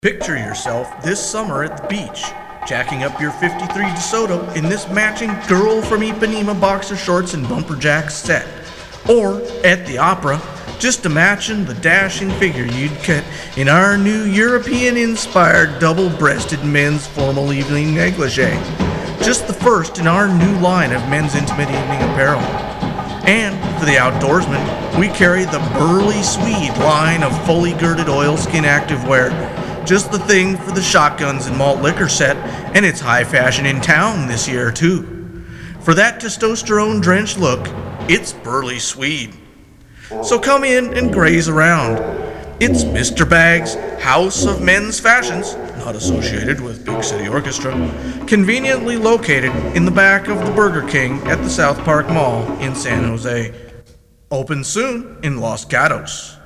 Picture yourself this summer at the beach, jacking up your 53 DeSoto in this matching Girl from Ipanema boxer shorts and bumper jacks set. Or at the opera, just imagine the dashing figure you'd get in our new European-inspired double-breasted men's formal evening negligee. Just the first in our new line of men's intimate evening apparel. And for the outdoorsman, we carry the Burley Swede line of fully girded oilskin activewear. Just the thing for the shotguns and malt liquor set, and it's high fashion in town this year too. For that testosterone-drenched look, it's Burley Swede. So come in and graze around. It's Mr. Bag's House of Men's Fashions, not associated with Big City Orchestra, conveniently located in the back of the Burger King at the South Park Mall in San Jose. Open soon in Los Gatos.